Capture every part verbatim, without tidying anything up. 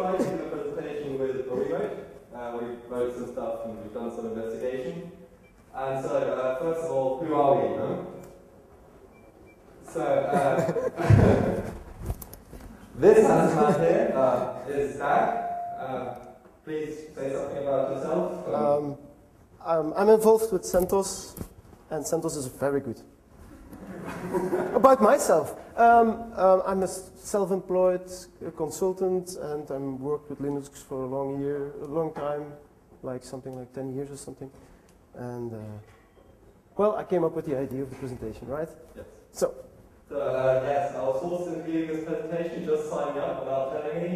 tried to do a presentation with a Wiimote. Uh, we wrote some stuff and we've done some investigation. And so, uh, first of all, who are we? Huh? So, uh, this handsome man here uh, is Dag. Uh, please say something about yourself. Um, um, I'm involved with CentOS, and CentOS is very good. About myself, um, um, I'm a self-employed consultant, and I'm worked with Linux for a long year, a long time, like something like ten years or something. And uh, well, I came up with the idea of the presentation, right? Yes. So. So uh, yes, I was forced into giving this presentation, just signing up without telling me.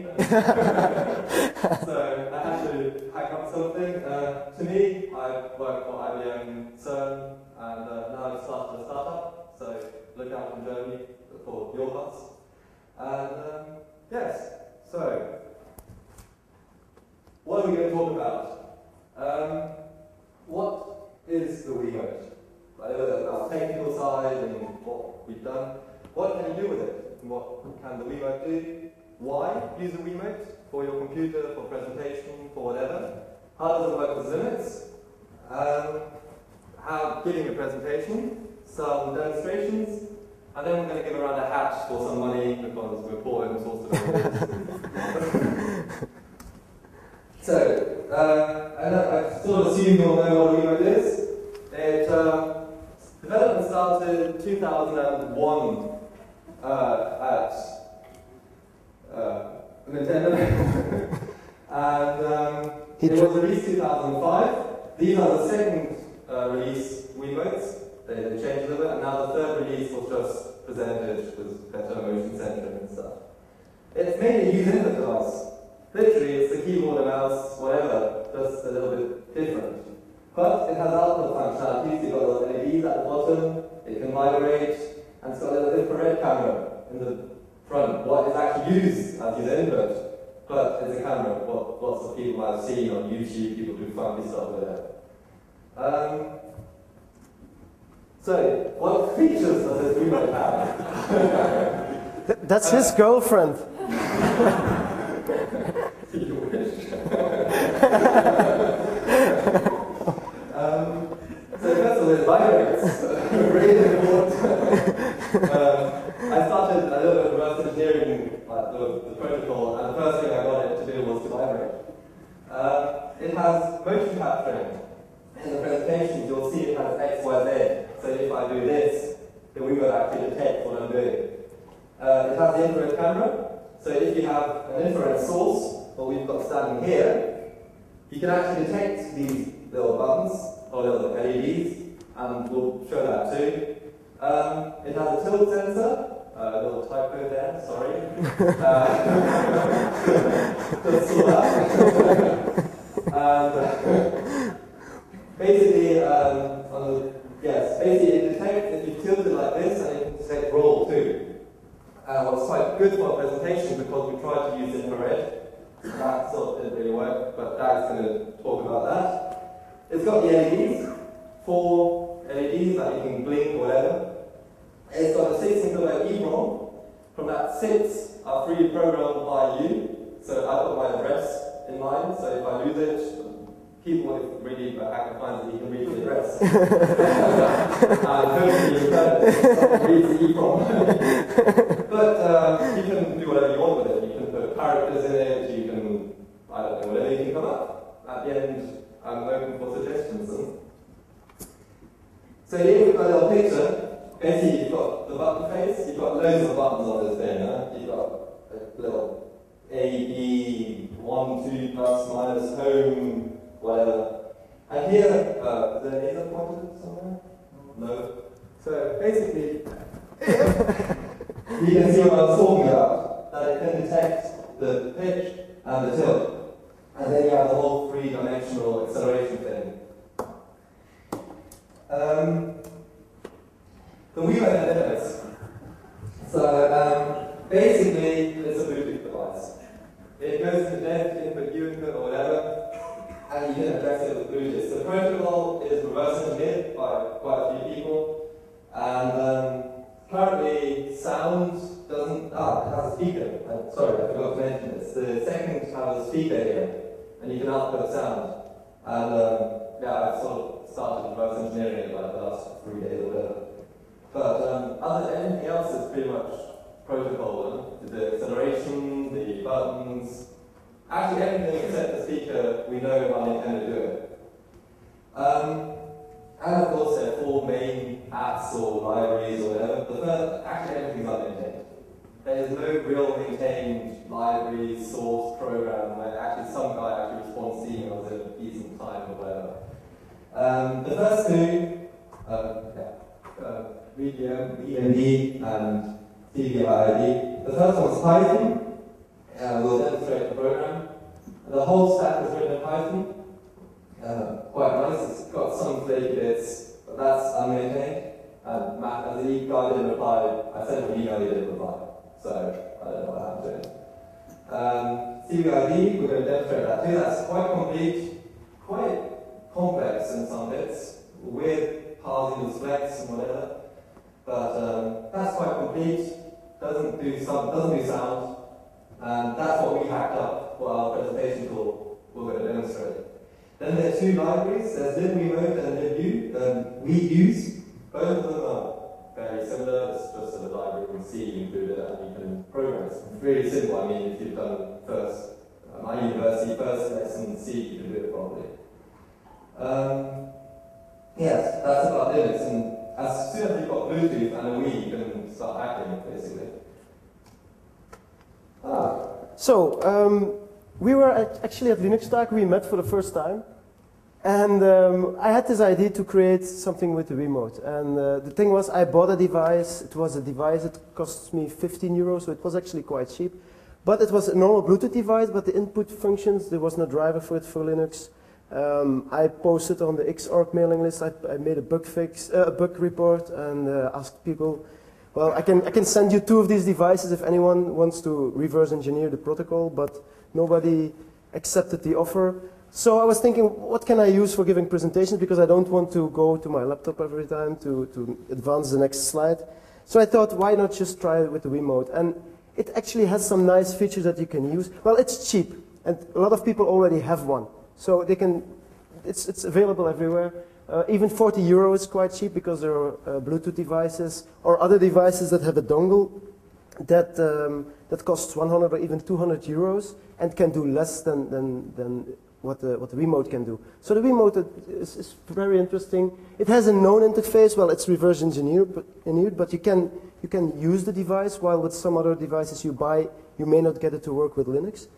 So I had to hack up something. Uh, to me, I work for I B M CERN, and uh, now I've started a startup. So look out in Germany for your bus. And um, yes, so what are we going to talk about? Um, what is the Wiimote? Our technical side and what we've done. What can you do with it? And what can the Wiimote do? Why use a Wiimote? For your computer, for presentation, for whatever. How does it work with Linux? Um, how giving a presentation, some demonstrations, and then we're going to give around a hat for some money because we're poor and source developers. So, uh, I, know, I sort of assume you'll know what a Wiimote is. It, uh, development started in two thousand one uh, at uh, Nintendo, and um, it was released in two thousand five. These are the second uh, release Wiimotes. They, they changed a little bit, and now the third release was just presented with better motion sensing and stuff. It's mainly a user input device. Literally, it's the keyboard and mouse, whatever, just a little bit different. But it has output functionalities. You've got little L E Ds at the bottom, it can vibrate, and it's got a little infrared camera in the front. What is actually used as user input, but it's a camera. What lots of people I've seen on YouTube, people do funky stuff with it. Um, so, what features does this Wiimote have? Th that's his girlfriend. You wish. um, so first of all, it vibrates. Really important. um, I started a little bit of reverse engineering like the, the protocol, and the first thing I got it to do was to vibrate. Uh, it has motion capturing. In the presentation, you'll see it has X, Y, Z. So if I do this, then we will actually detect what I'm doing. Uh, it has the infrared camera. So if you have an infrared source, what we've got standing here, you can actually detect these little buttons, or little L E Ds, and we'll show that too. Um, it has a tilt sensor, uh, a little typo there, sorry. uh, just saw that. and, uh, basically, um, on the, yes, basically it detects, if you tilt it like this, and it can detect roll too. Uh, well, it's quite good for a presentation because we tried to use infrared. That sort of didn't really work, but Dag's going to talk about that. It's got the L E Ds, four L E Ds that you can blink or whatever. It's got a sixteen kilobyte EEPROM. From that, six are freely programmed by you. So I put my address in mind, so if I lose it, people, if really a hacker finds it, you can read the address. and hopefully you can read the EEPROM. But uh, you can do whatever you want with it. You can put characters in it, you can, I don't know, whatever you can come up. At the end, I'm open for suggestions. So here we've got a little picture. Basically, you've got the button face, you've got loads of buttons on this thing. Huh? You've got a little A, B, one, two, plus, minus, home, whatever. And here, uh, is there a laser pointer somewhere? No. So basically, you can see what I was talking about, that it can detect the pitch and the tilt. And then you have the whole three-dimensional acceleration thing. Um, the Wiimote has limits. So um, basically, it's a Bluetooth device. It goes to left input, U input, or whatever, and you can address it with Bluetooth. The protocol is reverse engineered by quite a few people, and um, currently sound doesn't. Ah, it has a speaker. I'm sorry, I forgot to mention this. The second has has a speaker here, and you can output sound. And um, yeah, I've sort of started reverse engineering it like the last three days or whatever. But um, other than anything else is pretty much protocol. Huh? The acceleration, the buttons, actually everything except the speaker, we know how Nintendo do it. Um, and of course there are four main apps or libraries or whatever. The first, actually everything's unmaintained. There's no real maintained library, source, program where actually some guy actually responds to emails in a decent time or whatever. Um, the first two, um, yeah, uh, V D M, V M D, and T V I D. The first one is Python. Uh, we'll demonstrate the program. The whole stack is written in Python. Uh, quite nice. It's got some flaky bits, but that's unmaintained. And Matt, as the guy didn't reply, I sent him an email, he didn't reply. So I don't know what happened to him. Um, C V I D, we're going to demonstrate that too. That's quite complete, quite complex in some bits, weird parsing of flex and whatever. But um, that's quite complete. Doesn't do some, doesn't do sound, and that's what we hacked up for our presentation tool we're going to demonstrate. Then there are two libraries. There's libremote and libu. Um, we use both of them are very similar. It's just a library in C, you include it, and you can program it. It's really simple. I mean, if you've done first uh, my university first lesson in C, you can do it properly. Um, yes, that's about Linux. And as soon as you've got Bluetooth and a Wii, you can start hacking, basically. Ah. So, um, we were at, actually at Linux Talk, we met for the first time. And um, I had this idea to create something with the remote. And uh, the thing was, I bought a device. It was a device that cost me fifteen euros, so it was actually quite cheap. But it was a normal Bluetooth device, but the input functions, there was no driver for it for Linux. Um, I posted on the Xorg mailing list. I, I made a bug fix, uh, a bug report, and uh, asked people. Well, I can I can send you two of these devices if anyone wants to reverse engineer the protocol, but nobody accepted the offer. So I was thinking, what can I use for giving presentations, because I don't want to go to my laptop every time to to advance the next slide. So I thought, why not just try it with the remote? And it actually has some nice features that you can use. Well, it's cheap, and a lot of people already have one. So they can, it's, it's available everywhere. Uh, even forty euro is quite cheap, because there are uh, Bluetooth devices or other devices that have a dongle that, um, that costs one hundred or even two hundred euros and can do less than, than, than what, the, what the remote can do. So the remote is, is very interesting. It has a known interface. Well, it's reverse engineered, but, engineered, but you, can, you can use the device, while with some other devices you buy, you may not get it to work with Linux.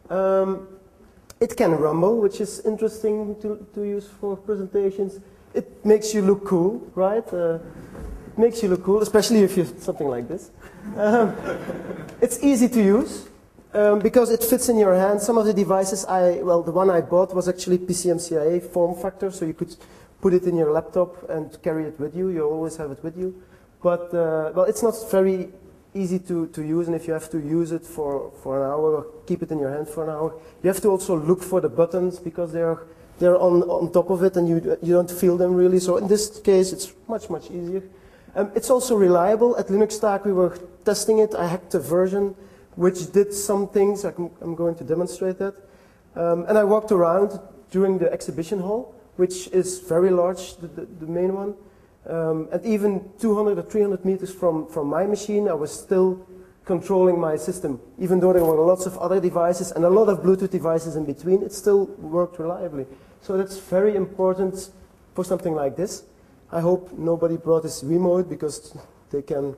Um, It can rumble, which is interesting to, to use for presentations. It makes you look cool, right? Uh, it makes you look cool, especially if you something like this. Um, it's easy to use um, because it fits in your hand. Some of the devices, I well, the one I bought was actually P C M C I A form factor, so you could put it in your laptop and carry it with you. You always have it with you. But uh, well, it's not very easy to, to use, and if you have to use it for, for an hour or keep it in your hand for an hour, you have to also look for the buttons, because they're, they're on, on top of it and you, you don't feel them really. So in this case, it's much, much easier. Um, it's also reliable. At Linux Talk, we were testing it. I hacked a version which did some things. I'm, I'm going to demonstrate that. Um, and I walked around during the exhibition hall, which is very large, the, the, the main one. Um, and even two hundred or three hundred meters from, from my machine, I was still controlling my system. Even though there were lots of other devices and a lot of Bluetooth devices in between, it still worked reliably. So that's very important for something like this. I hope nobody brought this remote, because they can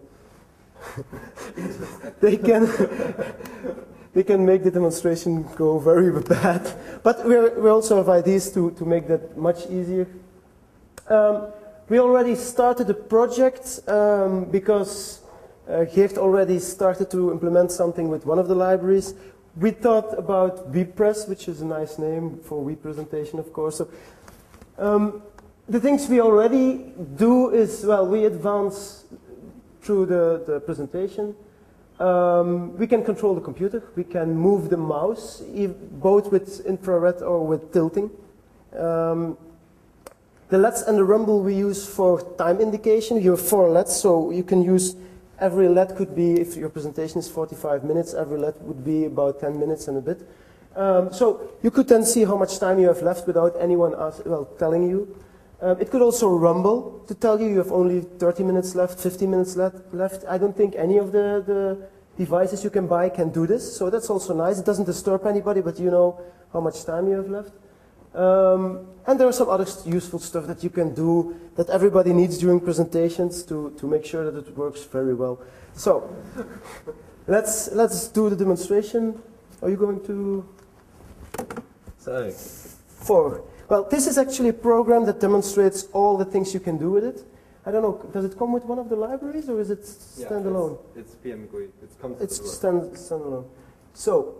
they can they can make the demonstration go very bad. But we're, we also have ideas to, to make that much easier. Um, We already started a project um, because uh, Geert already started to implement something with one of the libraries. We thought about WePress, which is a nice name for WePresentation, of course. So, um, the things we already do is, well, we advance through the, the presentation. Um, we can control the computer. We can move the mouse, both with infrared or with tilting. Um, The L E Ds and the rumble we use for time indication. You have four L E Ds, so you can use every L E D could be, if your presentation is forty-five minutes, every L E D would be about ten minutes and a bit. Um, so you could then see how much time you have left without anyone ask, well, telling you. Um, it could also rumble to tell you you have only thirty minutes left, fifteen minutes le left. I don't think any of the, the devices you can buy can do this, so that's also nice. It doesn't disturb anybody, but you know how much time you have left. Um, and there are some other useful stuff that you can do that everybody needs during presentations to, to make sure that it works very well. So let's, let's do the demonstration. Are you going to? So, four. Well, this is actually a program that demonstrates all the things you can do with it. I don't know, does it come with one of the libraries or is it standalone? Yeah, it's, it's P M G U I. It comes It's stand, standalone. So,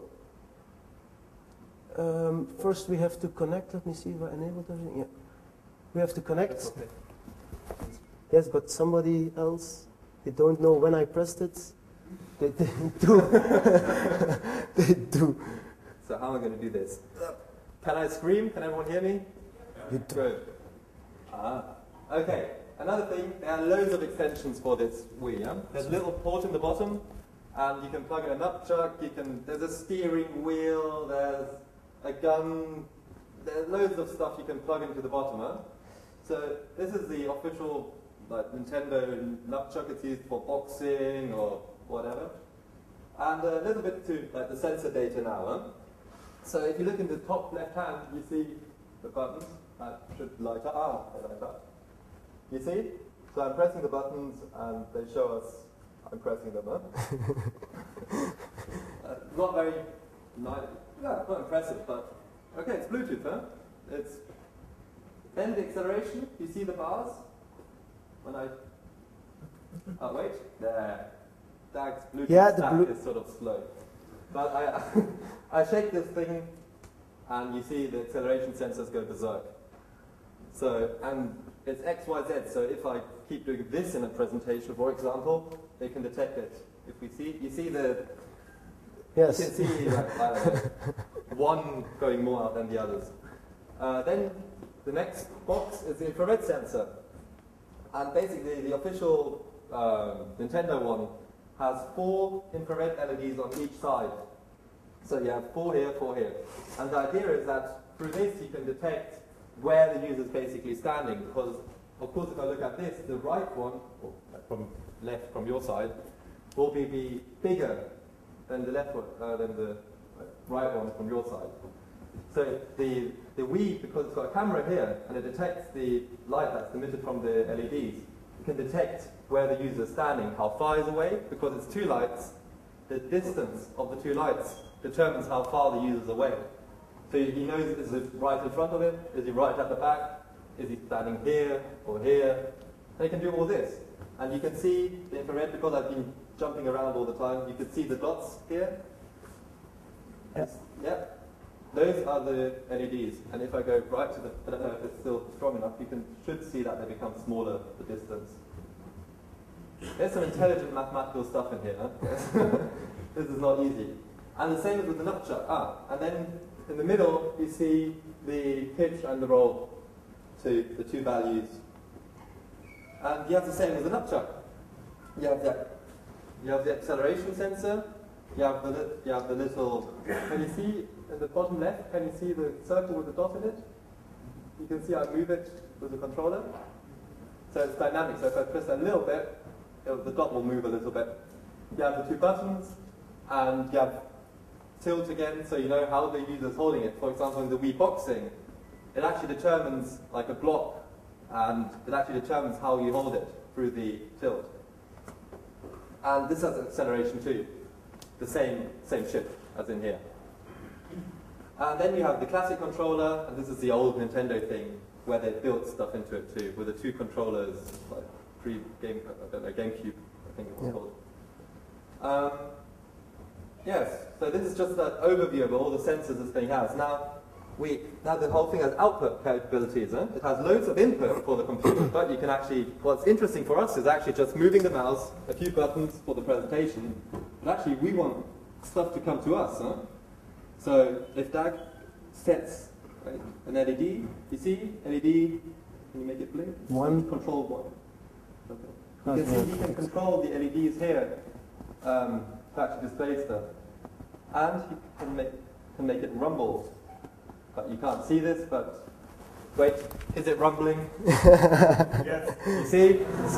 um, first we have to connect. Let me see if I enabled everything. Yeah. We have to connect. Okay. Yes, but somebody else, they don't know when I pressed it. They, they do. They do. So how am I going to do this? Can I scream? Can everyone hear me? You do. Good. Ah. Okay. Another thing, there are loads of extensions for this Wii. Yeah? There's a little port in the bottom, and you can plug in a nunchuck. You can. There's a steering wheel. There's a gun. There's loads of stuff you can plug into the bottom. Huh? So this is the official like Nintendo nunchuck. It's used for boxing or whatever. And a little bit to like the sensor data now. Huh? So if you look in the top left hand, you see the buttons that should light up. Ah, they light up. You see? So I'm pressing the buttons and they show us I'm pressing them. Huh? uh, not very nice. Yeah, not impressive, but okay, it's Bluetooth, huh? It's then the acceleration. You see the bars? When I oh wait, there. Dag's Bluetooth yeah, the stack blu is sort of slow. But I I shake this thing and you see the acceleration sensors go berserk. So and it's X Y Z, so if I keep doing this in a presentation, for example, they can detect it. If we see, you see the, yes. you can see like, I don't know, one going more out than the others. Uh, then the next box is the infrared sensor. And basically the official um, Nintendo one has four infrared L E Ds on each side. So you have four here, four here. And the idea is that through this you can detect where the user is basically standing, because of course if I look at this, the right one, or from left from your side, will be, be bigger than the left one, uh, than the right one from your side. So the, the Wii, because it's got a camera here, and it detects the light that's emitted from the L E Ds, it can detect where the user is standing, how far is away, because it's two lights, the distance of the two lights determines how far the user is away. So he knows, is it right in front of him? Is he right at the back? Is he standing here or here? And he can do all this. And you can see the infrared, because I've been jumping around all the time, you can see the dots here. Yes. Yeah. Those are the L E Ds. And if I go right to the, I don't know if it's still strong enough, you can should see that they become smaller, the distance. There's some intelligent mathematical stuff in here. Huh? This is not easy. And the same as with the nunchuck. Ah, and then in the middle, you see the pitch and the roll to the two values. And you have the same as the nunchuck. You have the, you have the acceleration sensor, you have the, li you have the little, can you see in the bottom left, can you see the circle with the dot in it? You can see I move it with the controller. So it's dynamic, so if I press a little bit, it'll, the dot will move a little bit. You have the two buttons, and you have tilt again, so you know how the user is holding it. For example, in the Wii Boxing, it actually determines like a block, and it actually determines how you hold it through the tilt. And this has acceleration too, the same same chip as in here. And then you have the classic controller, and this is the old Nintendo thing where they built stuff into it too, with the two controllers, like pre-game, uh, GameCube, I think it was yeah. called. Um, Yes, so this is just an overview of all the sensors this thing has. Now, we, now the whole thing has output capabilities. Eh? It has loads of input for the computer, but you can actually, what's interesting for us is actually just moving the mouse, a few buttons for the presentation, but actually we want stuff to come to us. Huh? So if Dag sets right, an L E D, you see, L E D, can you make it blink? One. Control one. Okay. You can see you can control the L E Ds here. Um, to actually display stuff. And you can make, can make it rumble. But you can't see this, but wait, is it rumbling? Yes. You see? So,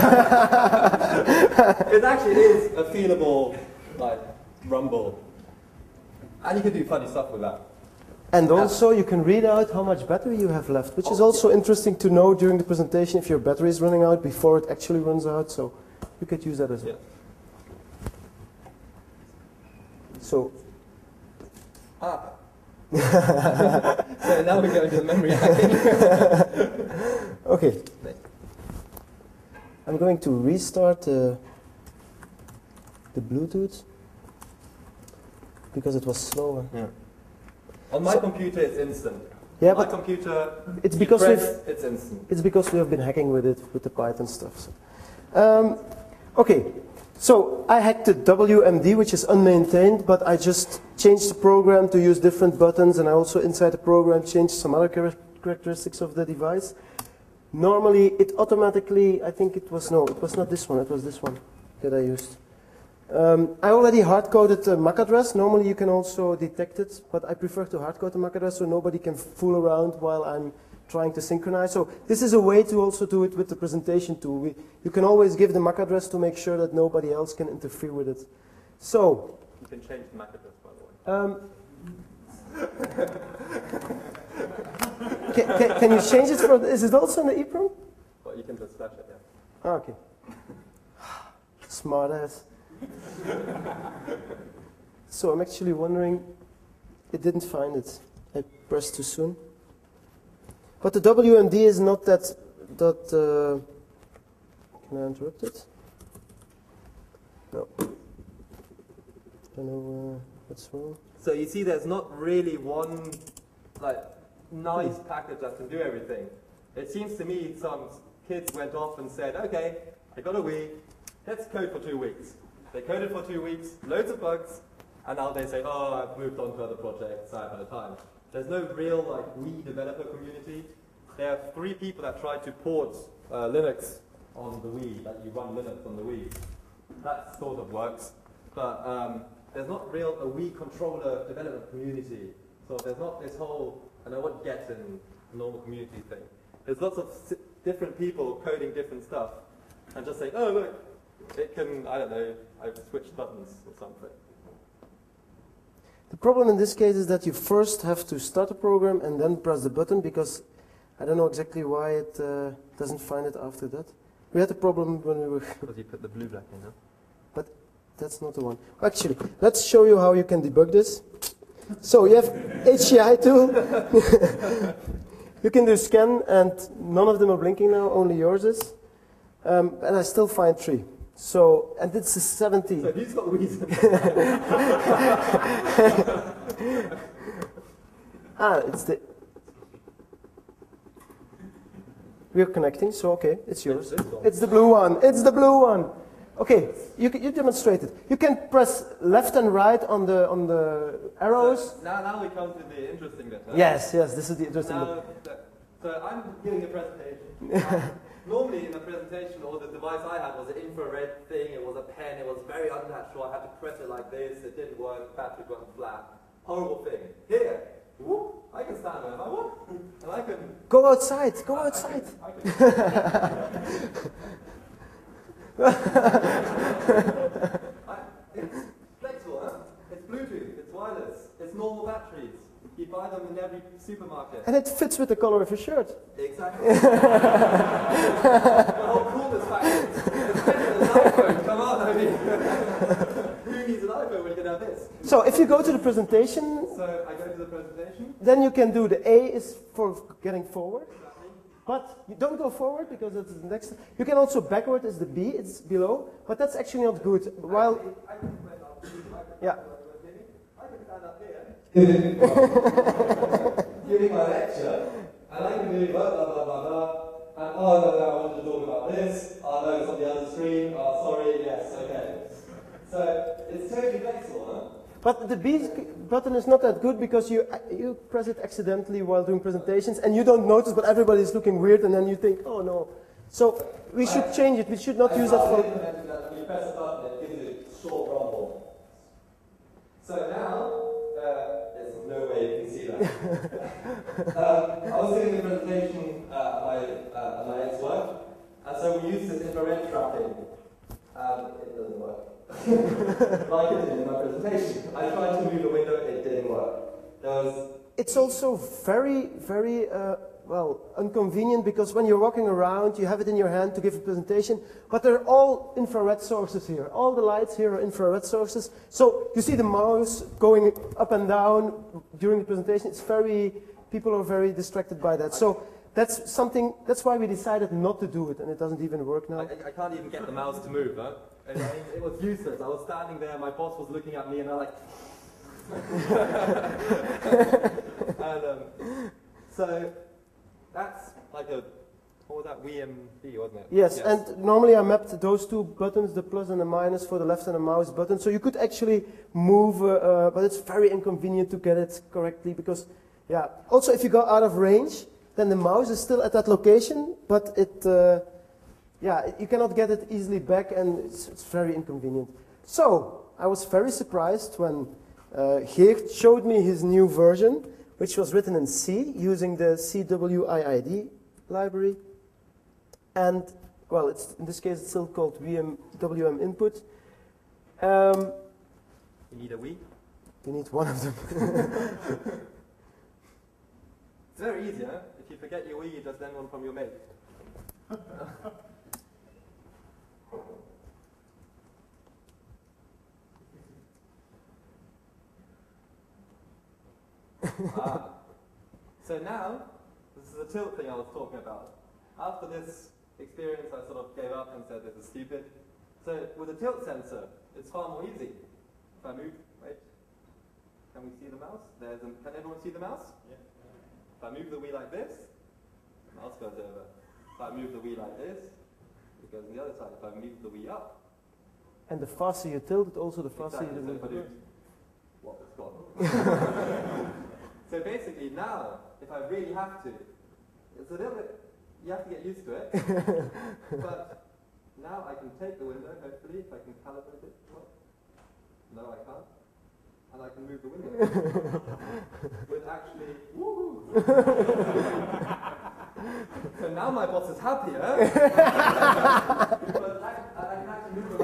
it actually is a feelable, like, rumble. And you can do funny stuff with that. And also you can read out how much battery you have left, which is also interesting to know during the presentation if your battery is running out before it actually runs out, so you could use that as well. Yeah. So, ah. So now we go into the memory hacking. Okay. I'm going to restart uh, the Bluetooth because it was slower. Yeah. On my so, computer, it's instant. Yeah, On my but computer, it's because press, we've, it's instant. It's because we have been hacking with it with the Python stuff. So. Um, okay, so I hacked the W M D, which is unmaintained, but I just changed the program to use different buttons, and I also inside the program changed some other char characteristics of the device. Normally, it automatically, I think it was no, it was not this one. It was this one that I used. Um, I already hard-coded the M A C address. Normally you can also detect it, but I prefer to hard-code the M A C address so nobody can fool around while I'm trying to synchronize. So this is a way to also do it with the presentation tool. We, you can always give the M A C address to make sure that nobody else can interfere with it. So you can change the M A C address, by the way. Um, can, can, can you change it for? Is it also in the EEPROM? Well, you can just flash it. Yeah. Oh, okay. Smart ass. So I'm actually wondering, it didn't find it. I pressed too soon. But the W M D is not that, that uh, can I interrupt it? No. I don't know uh, what's wrong. So you see there's not really one like nice package that can do everything. It seems to me some kids went off and said, okay, I got a Wii, let's code for two weeks. They coded for two weeks, loads of bugs, and now they say, oh, I've moved on to other projects, I have no time. There's no real like Wii developer community. There are three people that tried to port uh, Linux on the Wii, that you run Linux on the Wii. That sort of works, but um, there's not real a Wii controller development community. So there's not this whole, I know what get in normal community thing. There's lots of different people coding different stuff, and just saying, oh look, it can, I don't know, I've switched buttons or something. The problem in this case is that you first have to start a program and then press the button, because I don't know exactly why it uh, doesn't find it after that. We had a problem when we were... Because you put the blue black in, huh? But that's not the one. Actually, let's show you how you can debug this. So you have H C I tool. You can do scan, and none of them are blinking now, only yours is. Um, and I still find three. So, and it's a seventy. So he's got reason. Ah, it's the... We're connecting, so okay, it's yours. It's the blue one. It's the blue one. Okay, you you demonstrate it. You can press left and right on the on the arrows. So now, now we come to the interesting bit. Huh? Yes, yes, this is the interesting now, bit. So I'm giving a presentation. Normally in the presentation, or the device I had was an infrared thing, it was a pen, it was very unnatural, I had to press it like this, it didn't work, battery went flat. Horrible thing. Here, whoop, I can stand wherever I want, and I can... Go outside, go outside. I can, I can, I, it's flexible, huh? It's Bluetooth, it's wireless, it's normal batteries. You buy them in every supermarket. And it fits with the color of your shirt. Exactly. The whole coolness factor. It's better than an iPhone. Come on, I mean. Who needs an iPhone when you can have this? So if you go to the presentation... So I go to the presentation. Then you can do the A is for getting forward. Exactly. But you don't go forward because it's the next... You can also backward is the B, it's below. But that's actually not good. While... I can stand up. Yeah. I can stand up here. Giving my lecture, and I can do blah, blah, blah, blah, blah, and oh, no, no, I wanted to talk about this, oh, no, it's on the other screen, oh, sorry, yes, okay. So, it's totally flexible, huh? But the B button is not that good because you, you press it accidentally while doing presentations, and you don't notice, but everybody's looking weird, and then you think, oh, no. So, we should I, change it, we should not I use that for... That when you press a button, it gives you a short rumble. So now, uh, um, I was doing a presentation uh, at my, uh, at my ex-work, and so we used this infrared tracking, and it doesn't work. Like it did in my presentation. I tried to move the window, it didn't work. There was It's also very, very, uh, well, inconvenient, because when you're walking around, you have it in your hand to give a presentation, but they're all infrared sources here. All the lights here are infrared sources. So you see the mouse going up and down during the presentation. It's very, people are very distracted by that. So that's something, that's why we decided not to do it, and it doesn't even work now. I, I can't even get the mouse to move, huh? And it, it was useless. I was standing there, my boss was looking at me, and I'm like... and, um, so that's like a, what was that, W M D, wasn't it? Yes, yes, and normally I mapped those two buttons, the plus and the minus, for the left and the mouse button, so you could actually move, uh, uh, but it's very inconvenient to get it correctly, because, yeah, also if you go out of range, then the mouse is still at that location, but it, uh, yeah, you cannot get it easily back, and it's, it's very inconvenient. So, I was very surprised when Uh, Geert showed me his new version, which was written in C, using the C W I I D library. And, well, it's, in this case it's still called W M input. Um, you need a Wii? You need one of them. It's very easy, huh? If you forget your Wii, you just lend one from your mate. ah. So now, this is the tilt thing I was talking about. After this experience, I sort of gave up and said this is stupid. So with a tilt sensor, it's far more easy. If I move, wait, can we see the mouse? There's a, can everyone see the mouse? Yeah. If I move the Wii like this, the mouse goes over. If I move the Wii like this, it goes on the other side. If I move the Wii up, and the faster you tilt it, also the faster exactly, you so move it. What was gone. So basically now, if I really have to, it's a little bit, you have to get used to it, but now I can take the window, hopefully, if I can calibrate it. What? No, I can't. And I can move the window. With actually, woo! So now my boss is happier, but I, I can actually move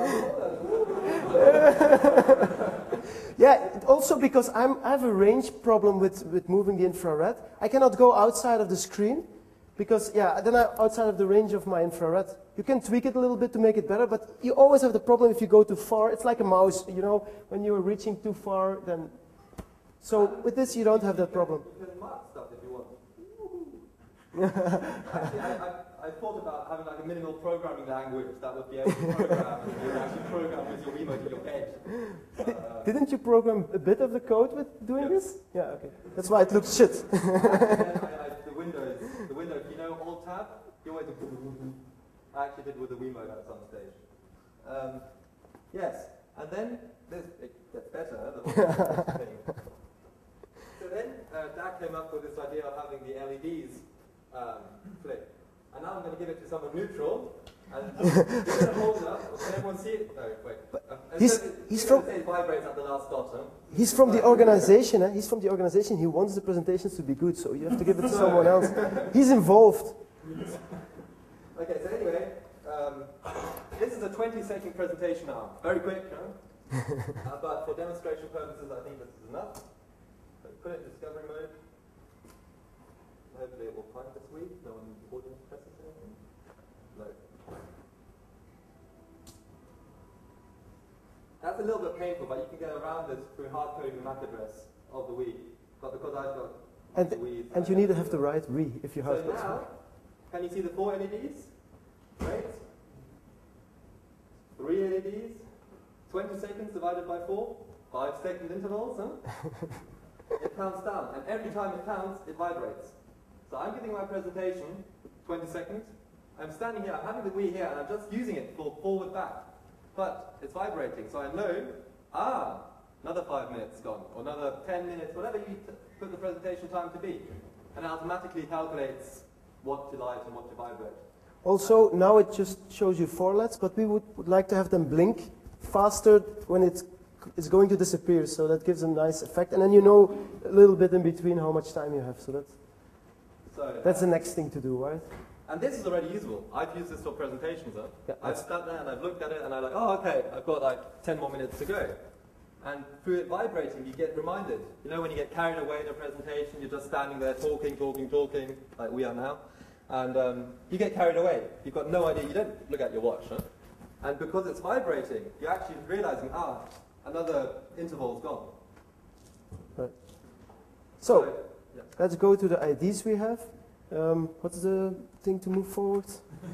around. Yeah, also because I'm, I have a range problem with, with moving the infrared. I cannot go outside of the screen, because, yeah, then I'm outside of the range of my infrared. You can tweak it a little bit to make it better, but you always have the problem if you go too far. It's like a mouse, you know, when you're reaching too far, then... So with this, you don't have that problem. You can mark stuff if you want. Actually, I, I, I thought about having like a minimal programming language that would be able to program, and you would actually program with your remote in your bed. Uh, Didn't you program a bit of the code with doing yes. this? Yeah, okay. That's why it looks shit. and then I, I, the Windows, the window, you know, Alt Tab. You always do. I actually did with the Wiimote at some stage. Um, yes, and then this it gets better. The thing. So then uh, Dak came up with this idea of having the L E Ds um, flip. And now I'm going to give it to someone neutral. And you're going to hold it up. Can everyone see it? No, wait. Uh, He's, so it, he's from... It vibrates at the last dot, huh? He's from the organization, eh? He's from the organization. He wants the presentations to be good, so you have to give it to someone else. He's involved. Okay, so anyway, um, this is a twenty second presentation now. Very quick, huh? uh, but for demonstration purposes, I think this is enough. So put it in discovery mode. Hopefully it will find this week. No one in the audience presses anything. No. That's a little bit painful, but you can get around this through hard coding the M A C address of the Wii. But because I've got And, the Wii, and you need to have the right re if you have so that. now, can you see the four L E Ds? Right? Three L E Ds. twenty seconds divided by four. Five second intervals, huh? It counts down, and every time it counts, it vibrates. So I'm giving my presentation, twenty seconds. I'm standing here, I'm having the Wii here, and I'm just using it for forward back. But it's vibrating, so I know, ah, another five minutes gone, or another ten minutes, whatever you t put the presentation time to be. And it automatically calculates what to light and what to vibrate. Also, now it just shows you four L E Ds, but we would, would like to have them blink faster when it is going to disappear, so that gives a nice effect. And then you know a little bit in between how much time you have. So that's, so, that's the next thing to do, right? And this is already usable. I've used this for presentations. Huh? Yeah, I've sat there and I've looked at it and I'm like, oh, okay, I've got like ten more minutes to go. And through it vibrating, you get reminded. You know, when you get carried away in a presentation, you're just standing there talking, talking, talking, like we are now. And um, you get carried away. You've got no idea. You don't look at your watch. Huh? And because it's vibrating, you're actually realizing, ah, another interval's gone. Right. So, so yeah. Let's go to the I Ds we have. Um, what's the thing to move forward?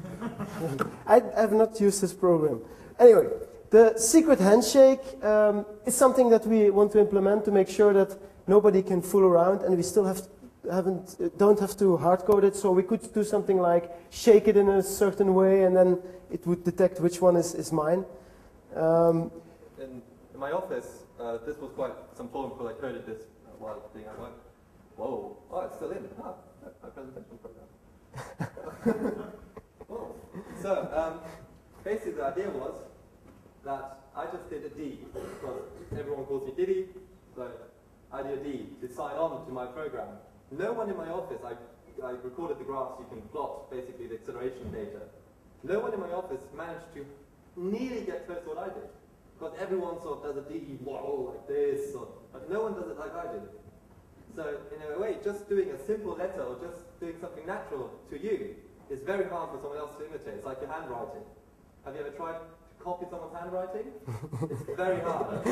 I have not used this program. Anyway, the secret handshake um, is something that we want to implement to make sure that nobody can fool around, and we still have haven't don't have to hard code it. So we could do something like shake it in a certain way, and then it would detect which one is is mine. Um, in, in my office, uh, this was quite some problem because I coded this uh, while being at work. Whoa! Oh, it's still in. Ah, my presentation program. Whoa. So um, basically, the idea was that I just did a D, because everyone calls me Diddy, so I did a D to sign on to my program. No one in my office, I, I recorded the graphs, you can plot basically the acceleration data. No one in my office managed to nearly get close to what I did, because everyone sort of does a D, whoa, like this, or, but no one does it like I did. So in a way, just doing a simple letter or just doing something natural to you is very hard for someone else to imitate. It's like your handwriting. Have you ever tried copy someone's handwriting? It's very hard.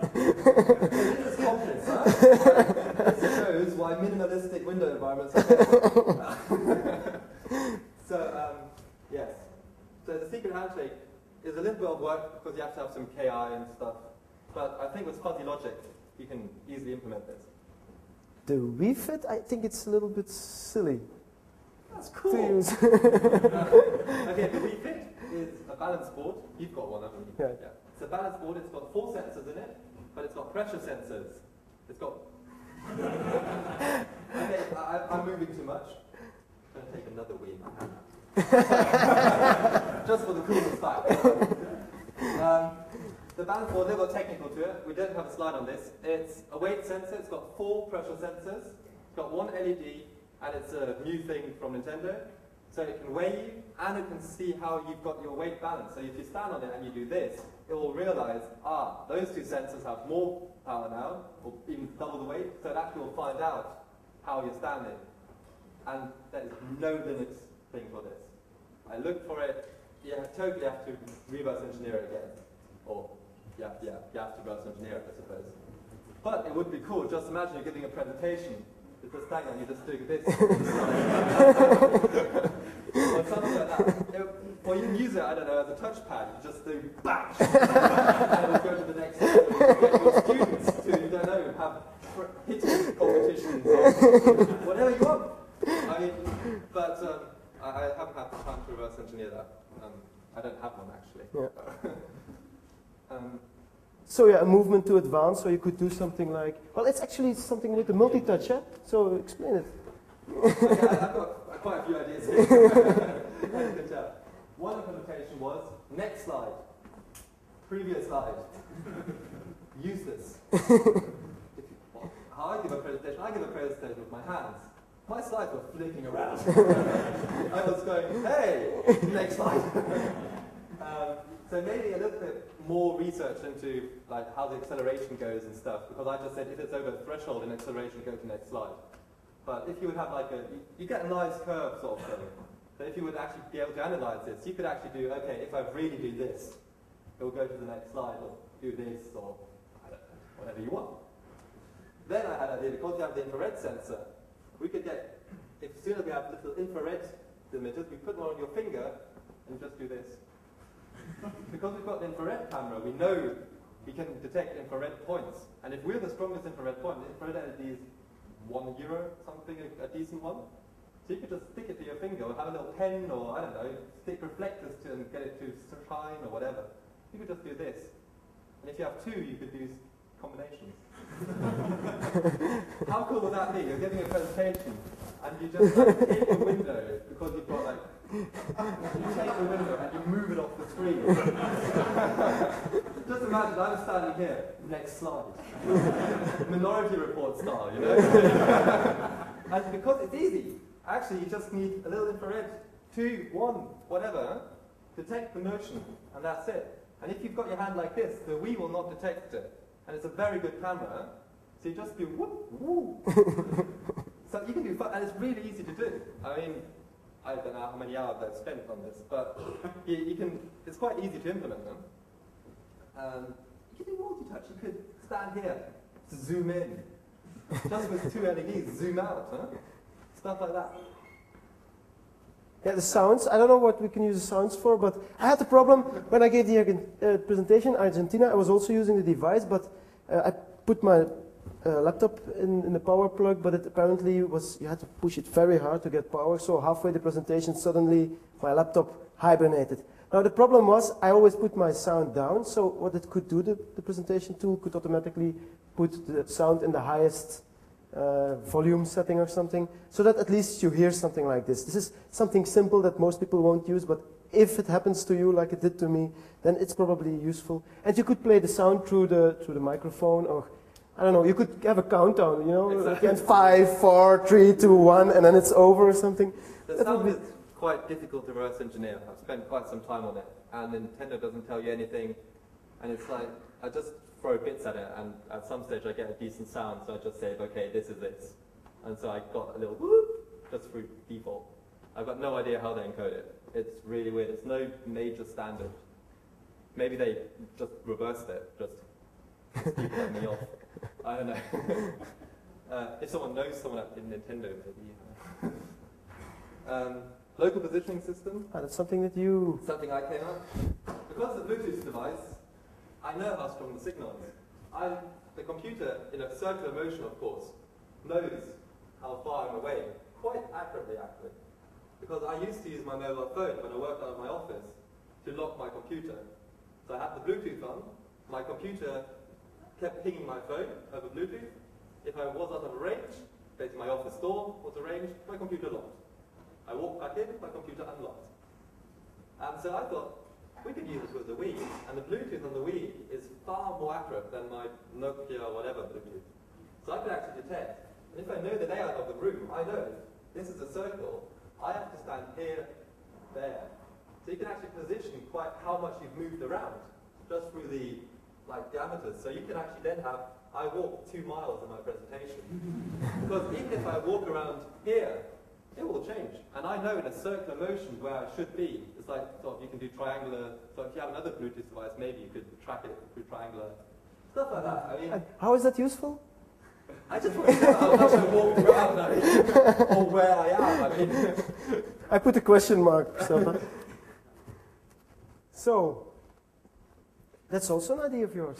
This is confidence, huh? This shows why minimalistic window environments are better. So, um, yes. So the secret handshake is a little bit of work because you have to have some K I and stuff. But I think with fuzzy logic, you can easily implement this. the refit, I think it's a little bit silly. That's cool. To use. Okay, the refit is a balance board. You've got one, haven't you? Yeah. yeah. It's a balance board. It's got four sensors in it, but it's got pressure sensors. It's got. Okay, I, I'm moving too much. I'm going to take another wee in my hand. Just for the coolest fact. Um, the balance board, a little technical to it. We don't have a slide on this. It's a weight sensor. It's got four pressure sensors. It's got one L E D, and it's a new thing from Nintendo. So it can weigh you, and it can see how you've got your weight balance. So if you stand on it and you do this, it will realize, ah, those two sensors have more power now, or even double the weight. So it actually will find out how you're standing. And there is no limits thing for this. I looked for it. You have, totally have to reverse engineer it again. Or, yeah, yeah, you have to reverse engineer it, I suppose. But it would be cool. Just imagine you're giving a presentation. It's just hang on, you're just doing this. Or something like that. It, or you can use it, I don't know, as a touchpad. You just do bash! And then go to the next step. You get your students to, you don't know, have hitting competitions or whatever you want. I mean, but um, I, I haven't had the time to reverse engineer that. Um, I don't have one, actually. Yeah. um, So yeah, a movement to advance, so you could do something like, well, it's actually something with the multi-touch, eh? So explain it. Okay, I, I've got quite a few ideas here. One implementation was, next slide, previous slide, useless. If you, well, how I give a presentation, I give a presentation with my hands. My slides were flicking around. I was going, hey, next slide. um, so maybe a little bit more research into like how the acceleration goes and stuff, because I just said if it's over the threshold in acceleration, go to next slide. But if you would have like a, you, you get a nice curve sort of thing. So if you would actually be able to analyze this, you could actually do, okay, if I really do this, it will go to the next slide, or do this, or I don't know, whatever you want. Then I had an idea, because you have the infrared sensor, we could get, if soon as we have little infrared emitters, we put one on your finger and just do this. Because we've got the infrared camera, we know we can detect infrared points. And if we're the strongest infrared point, the infrared L E D is one euro, something, a, a decent one. So you could just stick it to your finger, or have a little pen, or I don't know, stick reflectors to and get it to shine, or whatever. You could just do this. And if you have two, you could do combinations. How cool would that be? You're giving a presentation, and you just like, hit the window because you've got like, you take the window and you move it off the screen. Just imagine I'm standing here, next slide. Minority Report style, you know? And because it's easy, actually you just need a little infrared, two, one, whatever, detect the motion, and that's it. And if you've got your hand like this, the Wii will not detect it. And it's a very good camera, so you just do whoop, woo. So you can do fun, and it's really easy to do. I mean, I don't know how many hours I've spent on this, but you, you can, it's quite easy to implement them. Um, you can do multi-touch. You could stand here, zoom in, just with two L E Ds, zoom out, huh? Stuff like that. Yeah, the sounds. I don't know what we can use the sounds for, but I had the problem when I gave the uh, presentation in Argentina. I was also using the device, but uh, I put my uh, laptop in, in the power plug, but it apparently was, you had to push it very hard to get power, so halfway the presentation, suddenly my laptop hibernated. Now the problem was, I always put my sound down, so what it could do, the, the presentation tool could automatically put the sound in the highest Uh, volume setting or something, so that at least you hear something like this. This is something simple that most people won't use, but if it happens to you like it did to me, then it's probably useful. And you could play the sound through the through the microphone, or I don't know, you could have a countdown, you know, exactly. again, five, four, three, two, one, and then it's over or something. The that sound is quite difficult to reverse engineer. I've spent quite some time on it, and Nintendo doesn't tell you anything, and it's like, I just throw bits at it, and at some stage I get a decent sound, so I just say, okay, this is this. And so I got a little whoop just through default. I've got no idea how they encode it. It's really weird. It's no major standard. Maybe they just reversed it, just to let me off. I don't know. uh, if someone knows someone at Nintendo, maybe. um, local positioning system. Ah, that's something that you... Something I came up. Because it's a Bluetooth device, I know how strong the signal is. I, the computer, in a circular motion, of course, knows how far I'm away, quite accurately, actually. Because I used to use my mobile phone when I worked out of my office to lock my computer. So I had the Bluetooth on, my computer kept pinging my phone over Bluetooth. If I was out of range, basically my office door was arranged, my computer locked. I walked back in, my computer unlocked. And so I thought, we could use it with the Wii, and the Bluetooth on the Wii is far more accurate than my Nokia or whatever Bluetooth. So I could actually detect, and if I know the layout of the room, I know this is a circle, I have to stand here, there. So you can actually position quite how much you've moved around, just through the like diameters. So you can actually then have, I walk two miles in my presentation. Because even if I walk around here, it will change. And I know in a circular motion where I should be. It's like, so you can do triangular, so if you have another Bluetooth device, maybe you could track it through triangular, stuff like that. I mean, And how is that useful? I just want to know how much I walked around, I mean, or where I am, I mean. I put a question mark, Stefan. So, that's also an idea of yours.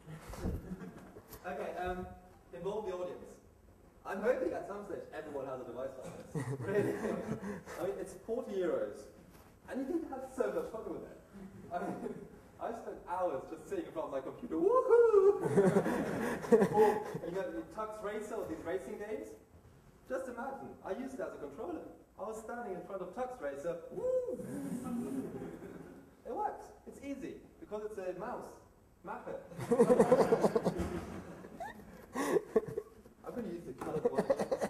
Okay, um, involve the audience. I'm hoping at some stage everyone has a device like this. Really. I mean, it's forty euros. And you can have so much fun with it. I mean, I spent hours just sitting in front of my computer, woohoo! Or, you know, the Tux Racer or these racing games. Just imagine, I used it as a controller. I was standing in front of Tux Racer, woo! It works. It's easy, because it's a mouse. Map it. I'm going to use the colored one.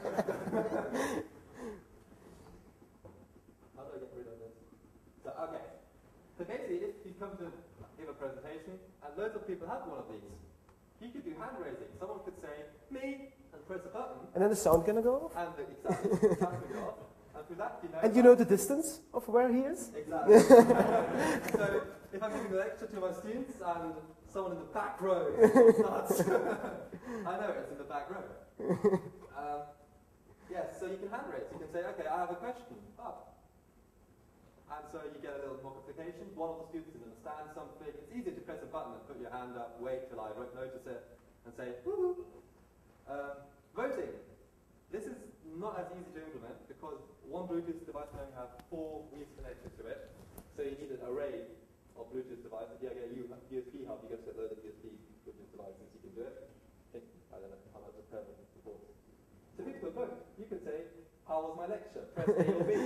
How do I get rid of this? So, okay. So basically, if you come to give a presentation, and loads of people have one of these, you could do hand raising. Someone could say, me, and press a button. And then the sound gonna go off? And the, exactly, the sound can go off. And through that, you know... And you know the distance of where he is? Exactly. So, if I'm giving a lecture to my students, and someone in the back row starts... I know it's in the back row. Um, yes, so you can hand raise. You can say, okay, I have a question. Up. And so you get a little modification. One of the students can understand something. It's easy to press a button and put your hand up, wait till I notice it, and say, woo. Um, voting. This is not as easy to implement because one Bluetooth device can only have four Wii's connected to it. So you need an array of Bluetooth devices. If you get a U S B hub, you get a load of U S B Bluetooth devices, you can do it. I don't know how much the permit supports. So people can vote. You can say, how how was my lecture? Press A or B.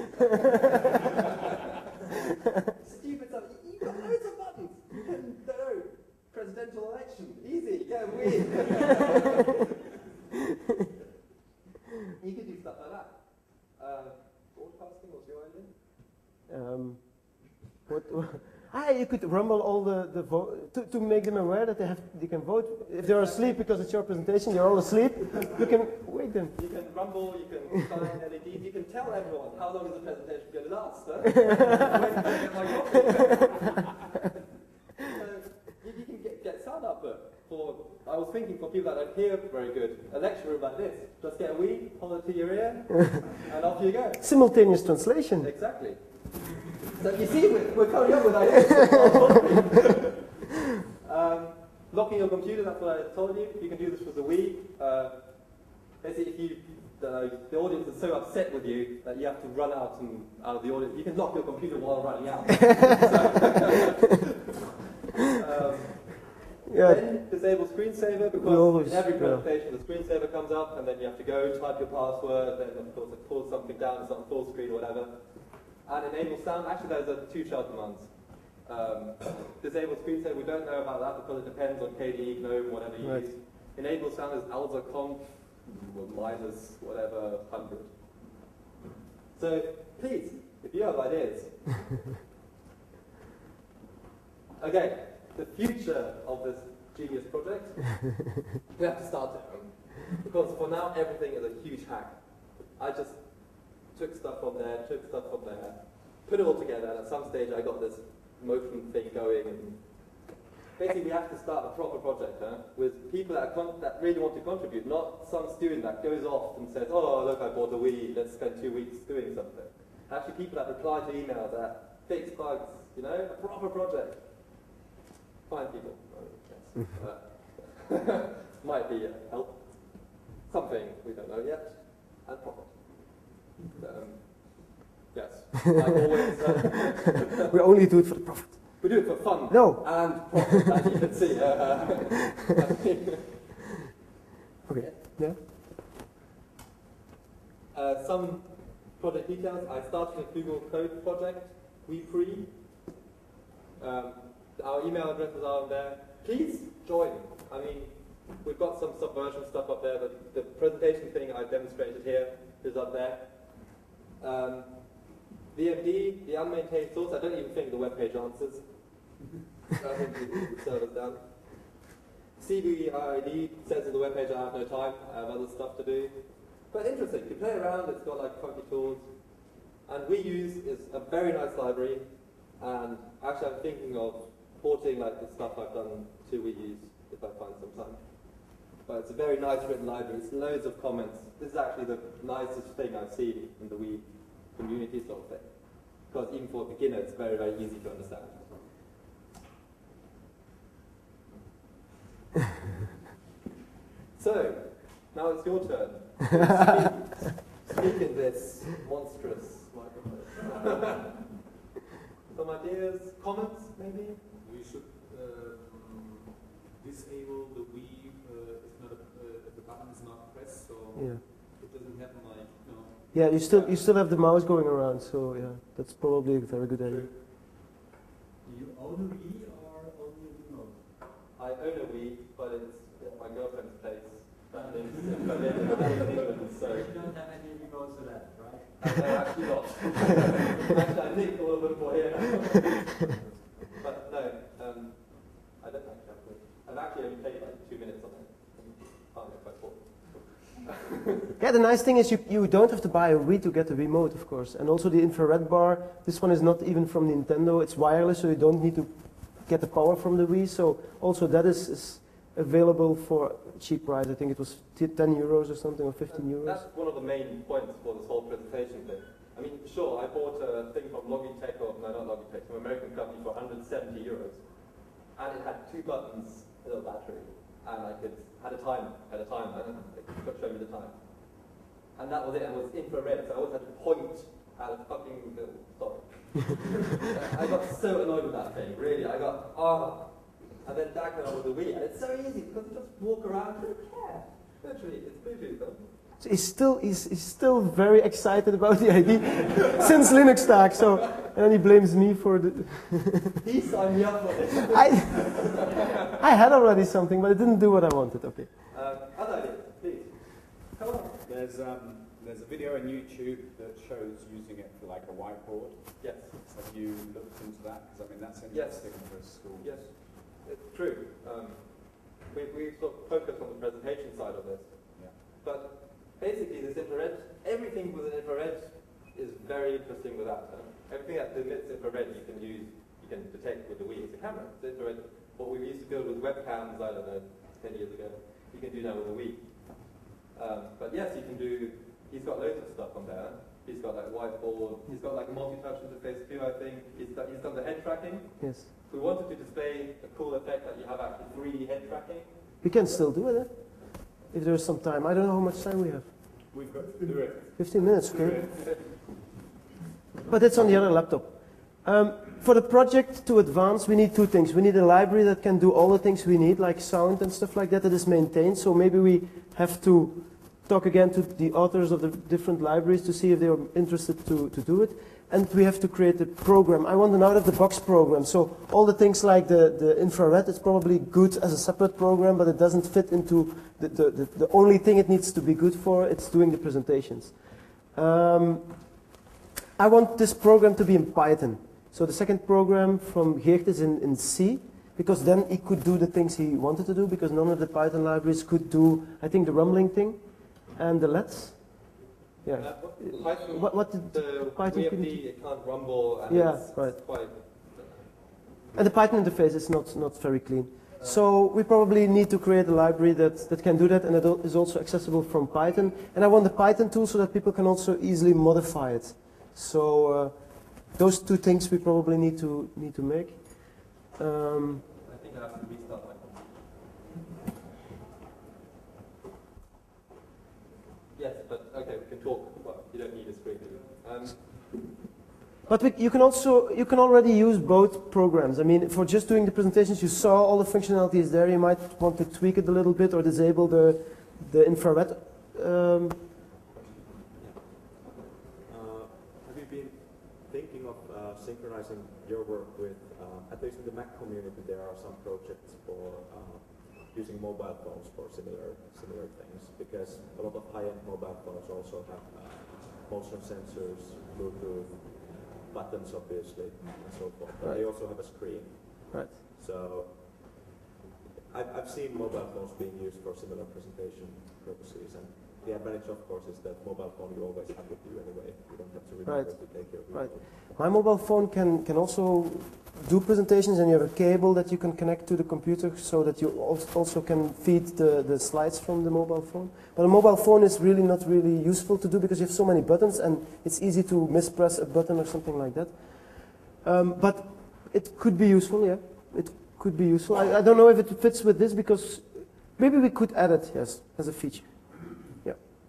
Stupid stuff. You- You've got loads of buttons. You can know presidential election. Easy. Get a win. You could do stuff like that. Uh, broadcasting, what's your idea? Um, what, ah, you could rumble all the, the vote to, to make them aware that they have they can vote. If they're asleep because it's your presentation, they're all asleep. You can wake them. You can rumble, you can shine L E Ds, you can tell everyone how long is the presentation going to last. Huh? When can I get my coffee? So you, you can get, get sound output. For, I was thinking for people that don't hear very good, a lecture room like this, just get a Wii, hold it to your ear, and off you go. Simultaneous translation. Exactly. So you see, we're, we're coming up with ideas. um, locking your computer, that's what I told you. You can do this with the Wii. Uh, basically, if you, uh, the audience is so upset with you that you have to run out and out of the audience, you can lock your computer while running out. So, um, Yeah. Then disable screensaver, because always, in every yeah. presentation the screensaver comes up and then you have to go type your password, then of course it pulls something down, it's on full screen or whatever. And enable sound, actually those are two child commands. Um, disable screensaver, we don't know about that because it depends on K D E, GNOME, whatever you Right. use. Enable sound is alzaconf minus whatever hundred. So please, if you have ideas. Okay. The future of this genius project, we have to start it. Because for now, everything is a huge hack. I just took stuff from there, took stuff from there, put it all together, and at some stage I got this motion thing going. And basically, we have to start a proper project huh, with people that, con that really want to contribute, not some student that goes off and says, oh, look, I bought a Wii, let's spend two weeks doing something. Actually, people that reply to emails, that fix bugs, you know, a proper project. Find people. Yes. uh, might be uh, help. Something we don't know yet. And profit. Um, yes. Like always. Uh, We only do it for the profit. we do it for fun. No. And profit, as you can see. Uh, uh, Okay. Yeah. uh, some project details. I started a Google Code project. WePre. Um, Our email addresses are on there. Please join. I mean, we've got some subversion stuff up there, but the presentation thing I demonstrated here is up there. Um, V M D, the unmaintained source, I don't even think the web page answers. I think the server's down. C V I D says on the web page I have no time, I have other stuff to do. But interesting, you play around, it's got like funky tools. And we use is a very nice library, and actually I'm thinking of porting like the stuff I've done to WeUse if I find some time. But it's a very nice written library, it's loads of comments. This is actually the nicest thing I've seen in the Wii community sort of thing. Because even for a beginner it's very, very easy to understand. So, now it's your turn. Speak, speak in this monstrous microphone. Some ideas, comments maybe? We should um, disable the Wii uh, if, not a, uh, if the button is not pressed, so Yeah. it doesn't happen like, you know. Yeah. You still you still have the mouse going around, so yeah, that's probably a very good idea. Do you own a Wii or only a remote? I own a Wii, but it's at my girlfriend's place. That lives in Berlin, in England, so... You don't have any remotes for that, right? No, actually not. Actually, I think a little bit more here. But no, um, I don't actually have Wii. I've actually only played like two minutes on it. I found it quite cool. Yeah, the nice thing is you, you don't have to buy a Wii to get the remote, of course. And also the infrared bar, this one is not even from Nintendo, it's wireless, so you don't need to get the power from the Wii. So also that is, is available for a cheap price. I think it was ten euros or something, or fifteen euros. That's one of the main points for this whole presentation thing. I mean, sure, I bought a thing from Logitech, or no, not Logitech, from an American company for one hundred seventy euros. And it had two buttons, a little battery, and I could, had a timer, had a timer, and it could show me the time. And that was it, and it was infrared, so I always had to point at a fucking little, sorry. I got so annoyed with that thing, really. I got, oh. And then Dad came out with the Wii, and it's so easy, because you just walk around, you don't care. Literally, it's Bluetooth, though. So he's still he's, he's still very excited about the idea since Linux Tag. So and then he blames me for the. He signed me up for this. I I had already something, but it didn't do what I wanted. Okay. Um, other ideas, please. Come on. There's um, there's a video on YouTube that shows using it for like a whiteboard. Yes. Have you looked into that? Because I mean that's Yes. interesting for a school. Yes. It's true. Um, we we sort of focus on the presentation side of this, Yeah. but basically this infrared, everything with an infrared is very interesting with that. Huh? Everything that emits infrared you can use, you can detect with the Wii. It's a camera. It's infrared. What we used to build with webcams, I don't know, ten years ago, you can do now with the Wii. Um, but yes, you can do, he's got loads of stuff on there. He's got like whiteboard, he's got like a multi-touch interface too, I think. He's done, he's done the head tracking. Yes. If we wanted to display a cool effect that you have actually three D head tracking. We can still do it, eh? If there's some time. I don't know how much time we have. We've got to do it. fifteen minutes, Do okay? it. But it's on the other laptop. Um, for the project to advance, we need two things. We need a library that can do all the things we need, like sound and stuff like that, that is maintained. So maybe we have to talk again to the authors of the different libraries to see if they are interested to, to do it. And we have to create a program. I want an out-of-the-box program. So all the things like the, the infrared, it's probably good as a separate program, but it doesn't fit into the, the, the, the only thing it needs to be good for, it's doing the presentations. Um, I want this program to be in Python. So the second program from Geert is in, in C, because then he could do the things he wanted to do, because none of the Python libraries could do, I think, the rumbling thing and the Let's. Yeah. Uh, Python, What, what did the Python W F couldn't D, it can't rumble, and Yeah, it's right. quite... And the Python interface is not, not very clean. So we probably need to create a library that, that can do that, and that is also accessible from Python. And I want the Python tool so that people can also easily modify it. So uh, those two things we probably need to need to make. Um, I think I have to restart my computer. Yes, but okay, we can talk. Well, you don't need a screen, do you? Um, But we, you can also, you can already use both programs. I mean, for just doing the presentations, you saw all the functionalities there. You might want to tweak it a little bit or disable the, the infrared. Um, Uh, have you been thinking of uh, synchronizing your work with, uh, at least in the Mac community, there are some projects for uh, using mobile phones for similar similar things, because a lot of high-end mobile phones also have uh, motion sensors, Bluetooth, buttons obviously, and so forth. But Right. they also have a screen. right. So I've, I've seen mobile phones being used for similar presentation purposes, and the advantage, of course, is that mobile phone you always have with you anyway. You don't have to remember Right. to take your Right. remote. My mobile phone can, can also do presentations, and you have a cable that you can connect to the computer so that you als- also can feed the, the slides from the mobile phone. But a mobile phone is really not really useful to do because you have so many buttons and it's easy to mispress a button or something like that. Um, but it could be useful, yeah. It could be useful. I, I don't know if it fits with this because maybe we could add it, yes, as a feature. Yeah.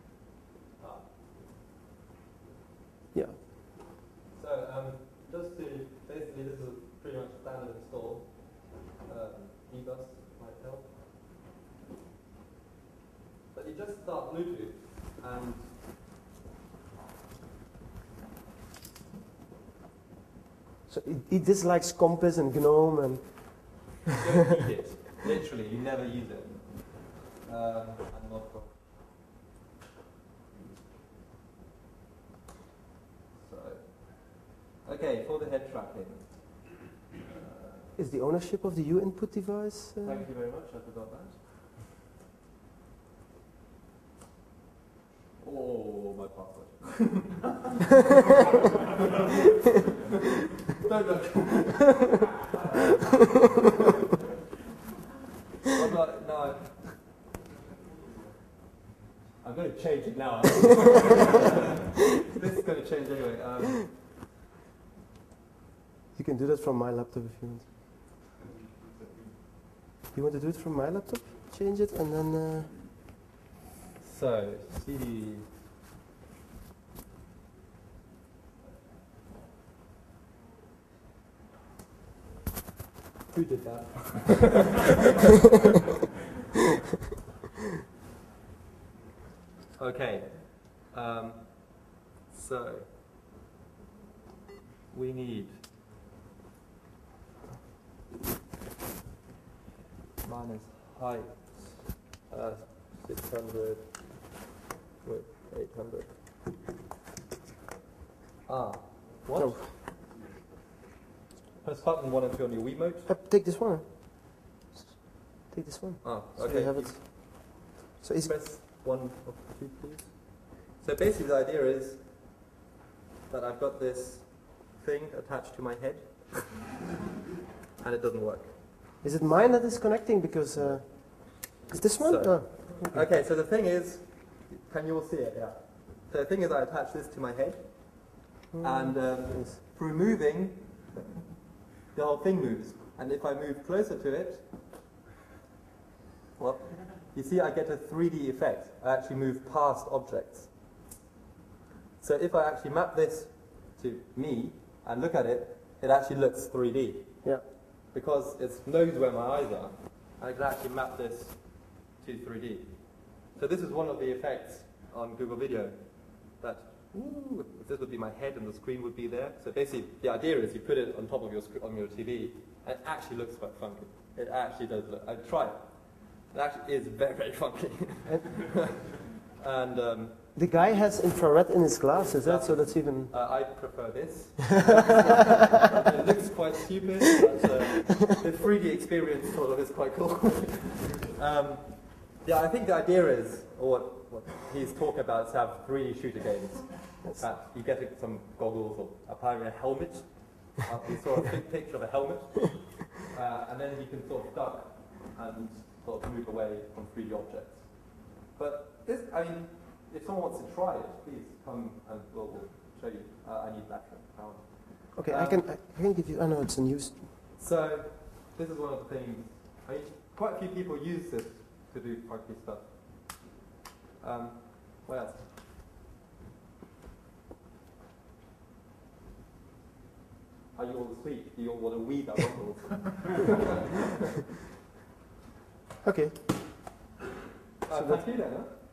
Yeah. So, um, just to, basically this is pretty much standard install. Um, eBus might help. But you just start Bluetooth and So he, he dislikes Compass and GNOME and you don't need it. Literally, you never use it. Um, and not for- So, okay, for the head tracking. Uh, is the ownership of the U input device. Uh, Thank you very much, I forgot that. Oh, my password. Don't look. I'm not, no. I'm going to change it now. This is going to change anyway. Um, You can do that from my laptop if you want. You want to do it from my laptop? Change it and then. Uh, so, C D. Who did that? Okay. Um, so we need minus height uh, six hundred with eight hundred. Ah, what? Oh. Press button one and two on your Wiimote. Uh, take this one. Take this one. Ah, So okay. you have it. So is Press one of two, please. So basically, the idea is that I've got this thing attached to my head, and it doesn't work. is it mine that is connecting? Because uh, is this one? So- Oh. Okay, so the thing is, can you all see it? Yeah. So the thing is, I attach this to my head, and um, Yes. through moving, the whole thing moves. And if I move closer to it, well, you see I get a three D effect. I actually move past objects. So if I actually map this to me and look at it, it actually looks three D. Yeah. Because it knows where my eyes are. I can actually map this to three D. So this is one of the effects on Google Video. That, ooh, if this would be my head and the screen would be there. So basically, the idea is you put it on top of your sc- on your T V, and it actually looks quite funky. It actually does look. I try it. It actually is very, very funky. and um, The guy has infrared in his glasses, that, so that's even. uh, I prefer this. It looks quite stupid, but uh, the three D experience sort of is quite cool. um, yeah, I think the idea is, or what, what he's talking about, is to have three D shooter games. Uh, you get some goggles or apparently a helmet. Uh, we saw a big picture of a helmet, uh, and then you can sort of duck and sort of move away from three D objects. But this, I mean, if someone wants to try it, please come and we'll, we'll show you. Uh, I need battery power. Okay, I Um, can I can give you. I know it's a news. So this is one of the things. I mean, quite a few people use this to do funky stuff. Um, what else? Are you all asleep? Do you all want to weed our vocals? Okay. Uh, thank you then, huh?